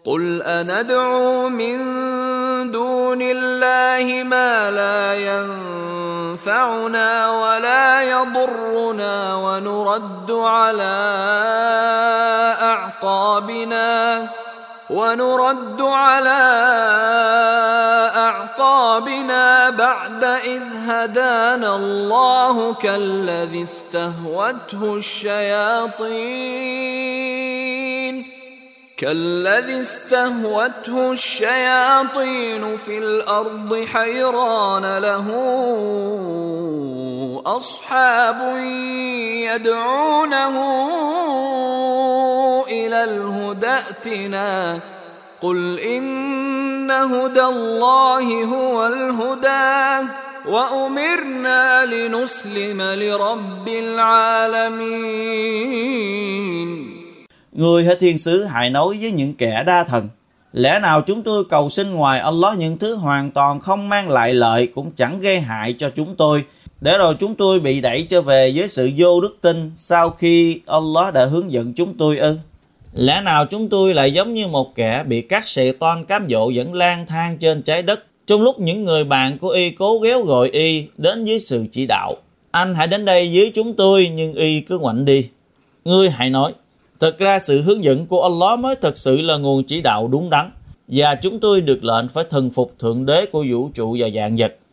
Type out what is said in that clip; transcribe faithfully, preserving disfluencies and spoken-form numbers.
قُلْ أَنَدْعُو مِن دُونِ اللَّهِ مَا لَا يَنفَعُنَا وَلَا يَضُرُّنَا وَنُرَدُّ عَلَى أَعْقَابِنَا وَنُرَدُّ عَلَى أَعْقَابِنَا بَعْدَ إِذْ هَدَانَا اللَّهُ كَالَّذِي اسْتَهْوَتْهُ الشَّيَاطِينُ كالذي استهوته الشياطين في الأرض حيران له أصحاب يدعونه إلى الهدى ائتنا قل إن هدى الله هو الهدى وأمرنا لنسلم لرب العالمين. Người hay thiên sứ hãy nói với những kẻ đa thần: lẽ nào chúng tôi cầu xin ngoài Allah những thứ hoàn toàn không mang lại lợi cũng chẳng gây hại cho chúng tôi, để rồi chúng tôi bị đẩy trở về với sự vô đức tin sau khi Allah đã hướng dẫn chúng tôi ư? Lẽ nào chúng tôi lại giống như một kẻ bị các Satan cám dỗ dẫn lang thang trên trái đất, trong lúc những người bạn của y cố ghéo gọi y đến với sự chỉ đạo: anh hãy đến đây với chúng tôi, nhưng y cứ ngoảnh đi. Ngươi hãy nói: thật ra sự hướng dẫn của Allah mới thật sự là nguồn chỉ đạo đúng đắn, và chúng tôi được lệnh phải thần phục Thượng Đế của vũ trụ và vạn vật.